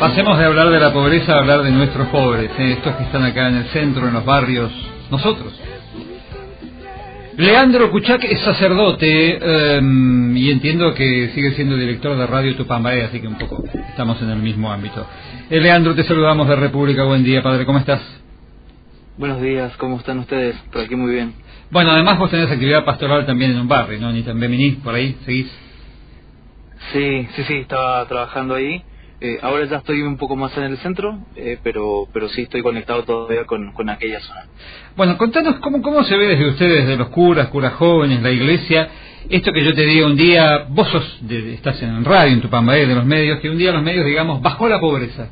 Pasemos de hablar de la pobreza a hablar de nuestros pobres, estos que están acá en el centro, en los barrios, nosotros. Leandro Kuchak es sacerdote y entiendo que sigue siendo director de Radio Tupambaé, así que un poco estamos en el mismo ámbito. Leandro, te saludamos de República. Buen día, padre, ¿cómo estás? Buenos días, ¿cómo están ustedes? Por aquí muy bien. Bueno, además vos tenés actividad pastoral también en un barrio, ¿no? Ni también venís por ahí, ¿seguís? Sí, estaba trabajando ahí. Ahora ya estoy un poco más en el centro, pero sí estoy conectado todavía con aquella zona. Bueno, contanos cómo se ve desde ustedes, de los curas jóvenes, la iglesia, esto que yo te diga un día, vos estás en radio, en Tupambaé, de los medios, que un día los medios, digamos, bajó la pobreza.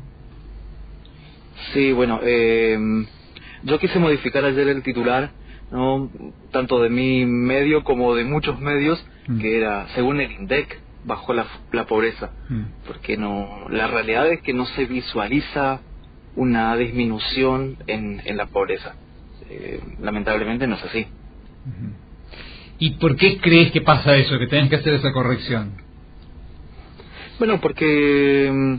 Sí, bueno, yo quise modificar ayer el titular, ¿no? Tanto de mi medio como de muchos medios, que era, según el INDEC, bajó la pobreza, porque la realidad es que no se visualiza una disminución en la pobreza. Lamentablemente no es así. ¿Y por qué crees que pasa eso, que tenés que hacer esa corrección? Bueno, porque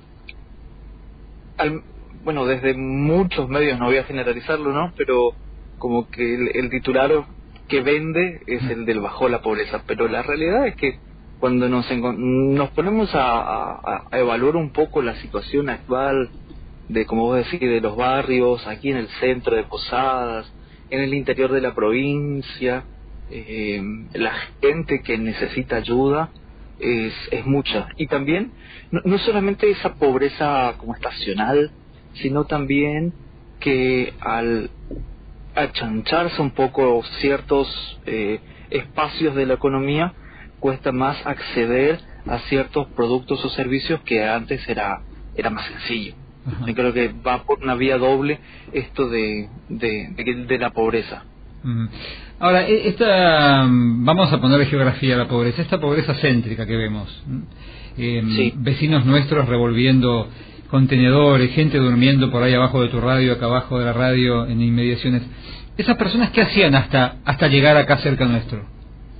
desde muchos medios, no voy a generalizarlo, ¿no? Pero como que el titular que vende es el del bajó la pobreza, pero la realidad es que cuando nos ponemos a evaluar un poco la situación actual de, como vos decís, de los barrios, aquí en el centro de Posadas, en el interior de la provincia, la gente que necesita ayuda es mucha. Y también, no solamente esa pobreza como estacional, sino también que al achancharse un poco ciertos espacios de la economía, cuesta más acceder a ciertos productos o servicios que antes era más sencillo. Yo creo que va por una vía doble esto de la pobreza. Ahora, vamos a ponerle geografía a la pobreza, esta pobreza céntrica que vemos, sí. Vecinos nuestros revolviendo contenedores, gente durmiendo por ahí abajo de tu radio, acá abajo de la radio, en inmediaciones. ¿Esas personas qué hacían hasta llegar acá cerca nuestro?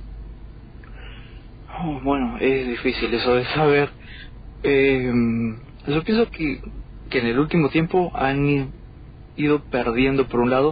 Bueno, es difícil eso de saber. Yo pienso que en el último tiempo han ido perdiendo, por un lado,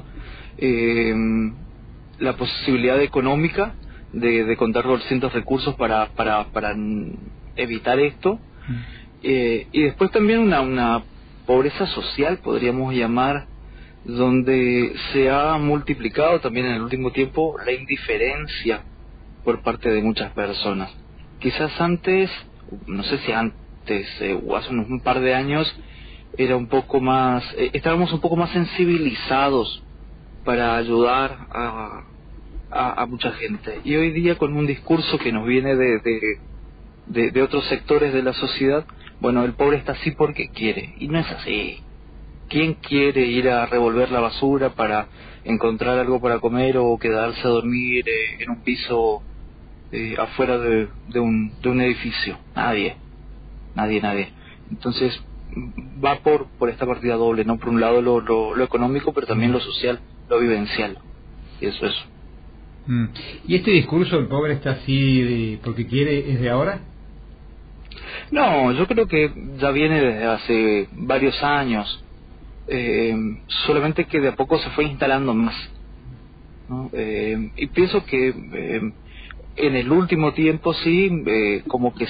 la posibilidad económica de contar con ciertos recursos para evitar esto, y después también una pobreza social, podríamos llamar, donde se ha multiplicado también en el último tiempo la indiferencia por parte de muchas personas. Quizás antes, no sé si antes o hace un par de años, era un poco más, estábamos un poco más sensibilizados para ayudar a mucha gente. Y hoy día, con un discurso que nos viene de otros sectores de la sociedad, bueno, el pobre está así porque quiere, y no es así. ¿Quién quiere ir a revolver la basura para encontrar algo para comer o quedarse a dormir en un piso afuera de un edificio? Nadie. Entonces va por esta partida doble, ¿no? Por un lado lo económico, pero también lo social, lo vivencial. Y eso es. ¿Y este discurso, el pobre está así porque quiere, es de ahora? No, yo creo que ya viene desde hace varios años, solamente que de a poco se fue instalando más, ¿no? Y pienso que en el último tiempo sí, como que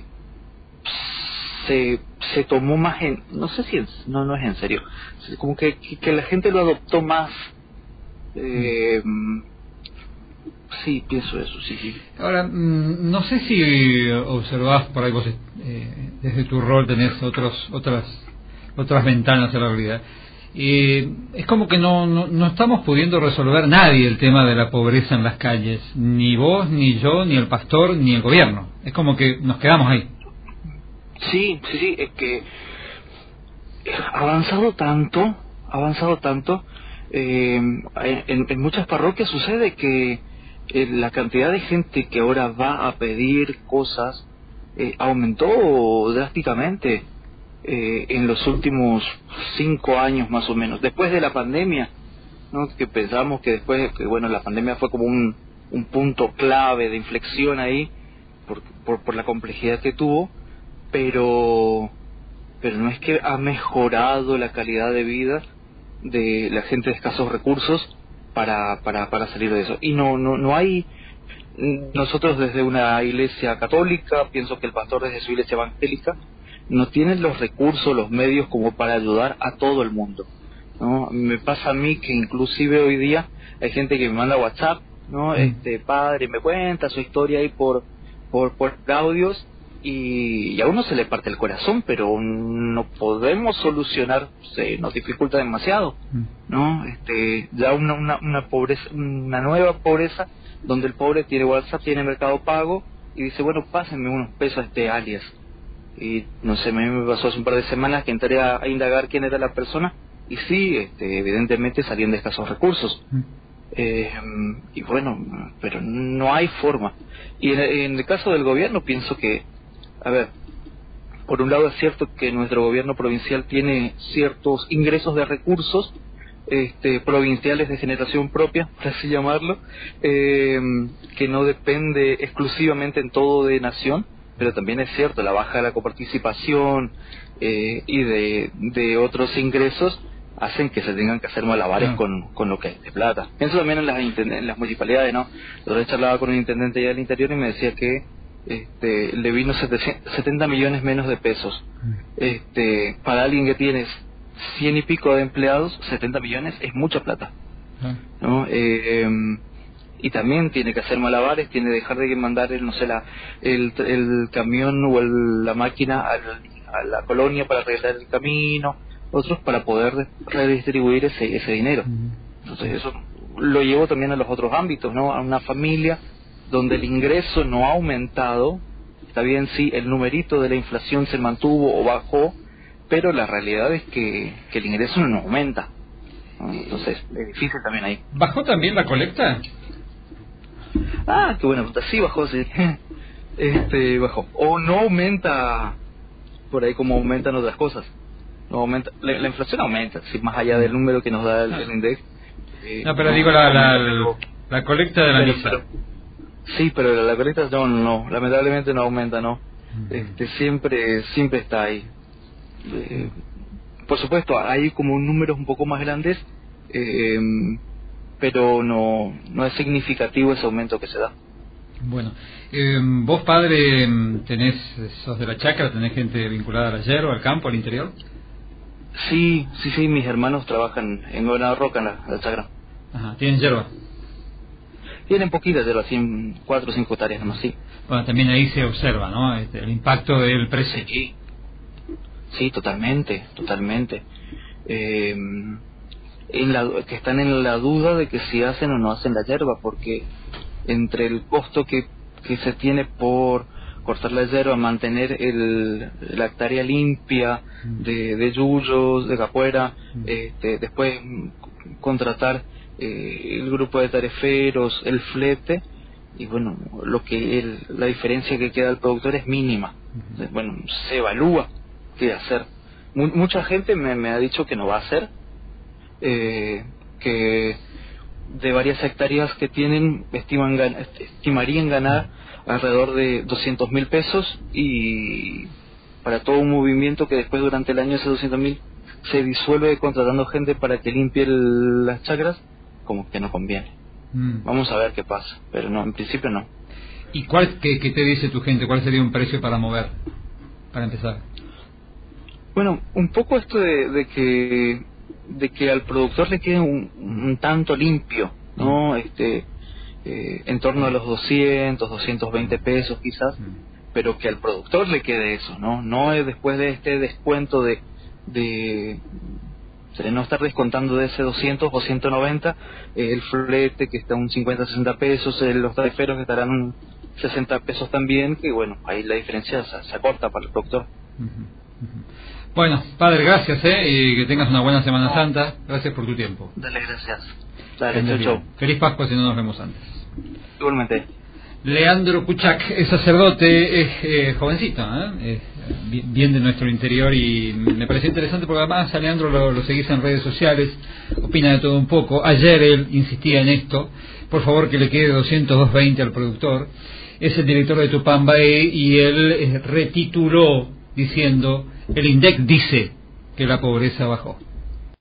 se tomó más no sé si no es en serio, como que la gente lo adoptó más. Sí, pienso eso, sí. Ahora, no sé si observás por ahí vos, desde tu rol tenés otras ventanas a la realidad. Es como que no estamos pudiendo resolver nadie el tema de la pobreza en las calles, ni vos, ni yo, ni el pastor, ni el gobierno. Es como que nos quedamos ahí. Sí, es que ha avanzado tanto, en muchas parroquias sucede que la cantidad de gente que ahora va a pedir cosas aumentó drásticamente en los últimos 5 años más o menos, después de la pandemia, ¿no? Que pensamos que la pandemia fue como un punto clave de inflexión ahí por la complejidad que tuvo, pero pero no es que ha mejorado la calidad de vida de la gente de escasos recursos para salir de eso. Y no hay, nosotros desde una iglesia católica, pienso que el pastor desde su iglesia evangélica no tiene los recursos, los medios como para ayudar a todo el mundo, ¿no? Me pasa a mí que inclusive hoy día hay gente que me manda WhatsApp, ¿no? Padre, me cuenta su historia ahí por audios, y a uno se le parte el corazón, pero no podemos solucionar, nos dificulta demasiado, ¿no? Ya una pobreza, una nueva pobreza, donde el pobre tiene WhatsApp, tiene Mercado Pago, y dice, bueno, pásenme unos pesos a este alias. Y no sé, me pasó hace un par de semanas que entré a indagar quién era la persona, y sí, evidentemente salían de escasos recursos. Y bueno, pero no hay forma. Y en el caso del gobierno, pienso que, a ver, por un lado es cierto que nuestro gobierno provincial tiene ciertos ingresos de recursos provinciales de generación propia, por así llamarlo, que no depende exclusivamente en todo de nación, pero también es cierto la baja de la coparticipación y de otros ingresos hacen que se tengan que hacer malabares con lo que hay de plata. Pienso también en las municipalidades, ¿no? Yo otra vez charlaba con un intendente allá del interior y me decía que le vino 70 millones menos de pesos. Para alguien que tiene 100 y pico de empleados, 70 millones es mucha plata, ¿no? Y también tiene que hacer malabares, tiene que dejar de mandar el camión o la máquina a la colonia para arreglar el camino, otros para poder redistribuir ese dinero. Entonces eso lo llevo también a los otros ámbitos, ¿no? A una familia donde el ingreso no ha aumentado, está bien, sí, el numerito de la inflación se mantuvo o bajó, pero la realidad es que el ingreso no aumenta, ¿no? Entonces es difícil también ahí. ¿Bajó también la colecta? Ah, qué buena pregunta. Sí, bajó, sí. Bajó. O no aumenta por ahí como aumentan otras cosas. No aumenta, la inflación aumenta, sí, más allá del número que nos da el index. No, pero digo la colecta de la misa. Sí, pero la colecta no, lamentablemente no aumenta, no. Siempre está ahí. Por supuesto, hay como números un poco más grandes, pero no es significativo ese aumento que se da. Bueno, vos, padre, sos de la chacra, tenés gente vinculada a la yerba, al campo, al interior. Sí, mis hermanos trabajan en Gobernador Roca, en la chacra. Ajá, ¿tienen yerba? Tienen poquitas yerba, 4 o 5 hectáreas nomás, sí. Bueno, también ahí se observa, ¿no? El impacto del precio. Sí, totalmente. Que están en la duda de que si hacen o no hacen la yerba, porque entre el costo que se tiene por cortar la yerba, mantener la hectárea limpia de yuyos, de capuera, después contratar el grupo de tareferos, el flete, y bueno, la diferencia que queda al productor es mínima. Bueno, se evalúa qué hacer. Mucha gente me ha dicho que no va a hacer, que de varias hectáreas que tienen estimarían ganar alrededor de 200.000 pesos, y para todo un movimiento que después durante el año ese 200.000 se disuelve contratando gente para que limpie las chacras, como que no conviene. Vamos a ver qué pasa, pero no, en principio no. ¿Y qué te dice tu gente? ¿Cuál sería un precio para mover, para empezar? Bueno, un poco esto de que al productor le quede un tanto limpio, ¿no? En torno a los 220 pesos quizás, pero que al productor le quede eso, no es después de este descuento de no estar descontando de ese 200 o 190 el flete que está un 50-60 pesos, los tariferos que estarán un 60 pesos también, que bueno, ahí la diferencia se acorta para el productor. Bueno, padre, gracias, y que tengas una buena Semana Santa. Gracias por tu tiempo. Dale, gracias. Dale, chau. Feliz Pascua si no nos vemos antes. Igualmente. Leandro Kuchak es sacerdote, es jovencito, bien de nuestro interior, y me pareció interesante porque además a Leandro lo seguís en redes sociales, opina de todo un poco. Ayer él insistía en esto, por favor que le quede 220 al productor. Es el director de Tupambaé y él retituló diciendo, el INDEC dice que la pobreza bajó.